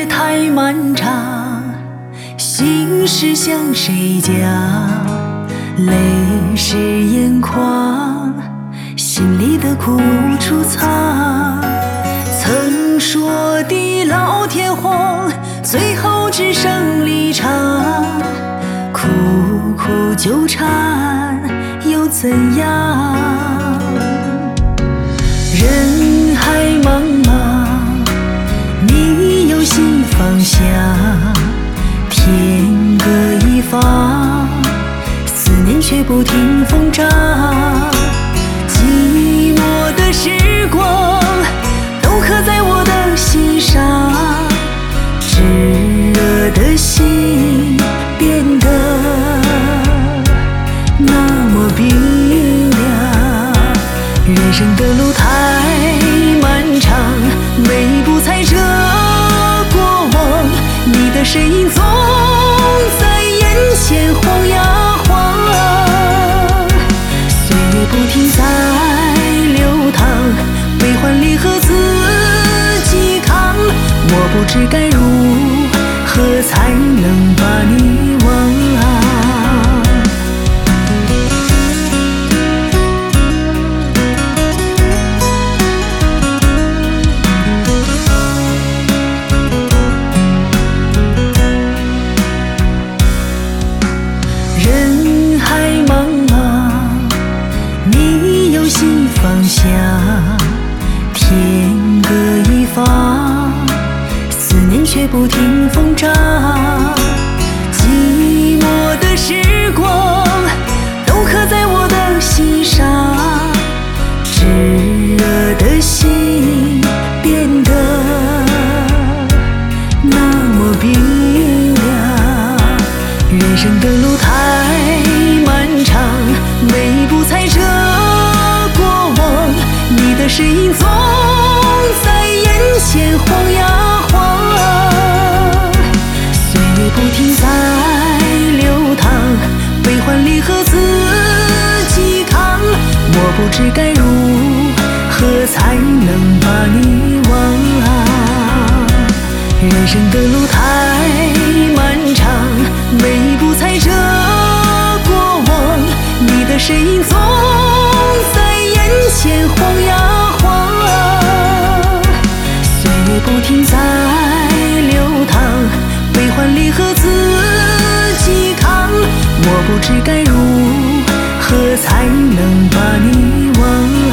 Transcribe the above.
太漫长，心事向谁讲？泪湿眼眶，心里的苦无处藏。曾说的老天荒，最后只剩离场。苦苦纠缠又怎样？人海茫茫，你有新方向。天各一方，思念却不停疯长。寂寞的时光都刻在我的心上，炙热的心变得那么冰凉。人生的路太漫长，每一步踩着过往，你的身影总在眼前晃呀晃。岁月不停在流淌，悲欢离合自己扛。我不知该如何才能把你忘。人海茫茫，你有新方向。天各一方，思念却不停疯长。寂寞的时光都刻在我的心上，炙热的心变得那么冰凉。人生的路太漫长，每一步踩着过往，你的身影总在眼前晃呀晃。岁月不停在流淌，悲欢离合自己扛。我不知该如何才能把你忘。人生的路太漫长，每一步踩着过往，你的身影总在眼前晃呀晃。岁月不停在流淌，悲欢离合自己扛。我不知该如何才能把你忘。